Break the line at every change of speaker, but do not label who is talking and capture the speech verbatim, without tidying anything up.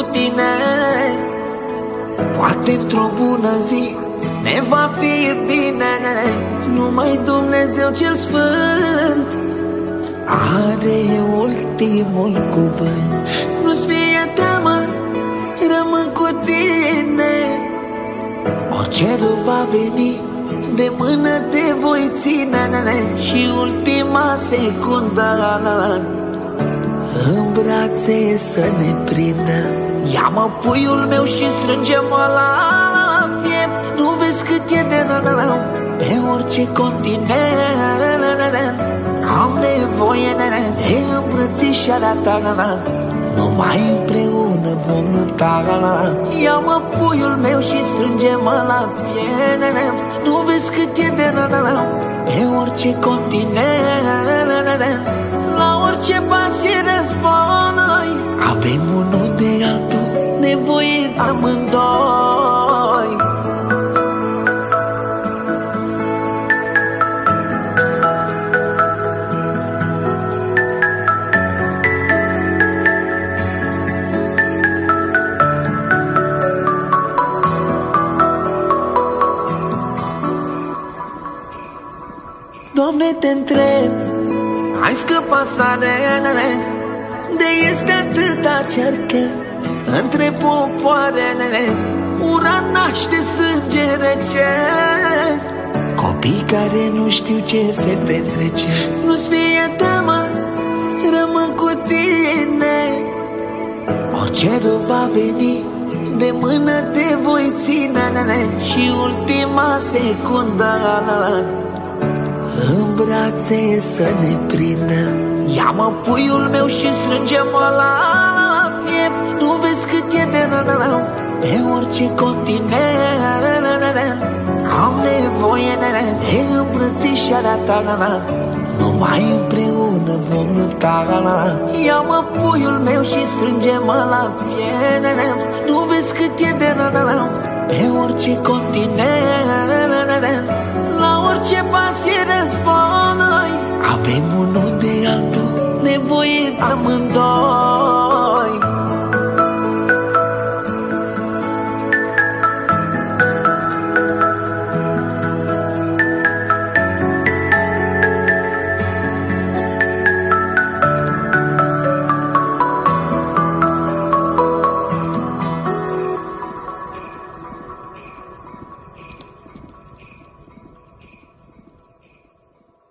tine. Poate într-o bună zi ne va fi bine. Numai Dumnezeu cel Sfânt are ultimul cuvânt. Nu-ți fie teamă, rămân cu tine. Orice rău va veni, de mână te voi ține. Și ultima secundă în brațe să ne prindă. Ia-mă puiul meu și strânge-mă la piept. Nu vezi cât e de rău pe orice continent. Am nevoie de îmbrățișarea ta, numai împreună vom lupta. Ia-mă puiul meu și strânge-mă la piept. Nu vezi cât e de rău pe orice continent. La orice pas e război, avem unul de altul nevoie amândoi. Doamne, te întreb, ai scăpat sarele, de este atâta cercă între popoarele. Ura naște sânge rece, copii care nu știu ce se petrece. Nu-ți fie teamă, rămân cu tine. Orice rău va veni, de mână te voi ține. Și ultima secundă în brațe să ne prindă. Ia-mă puiul meu și strânge-mă la piept. Nu vezi cât e de rău pe orice continent. Am nevoie de îmbrățișarea ta, numai împreună vom lupta. Ia-mă puiul meu și strânge-mă la piept. Nu vezi cât e de rău pe orice continent. La orice pas e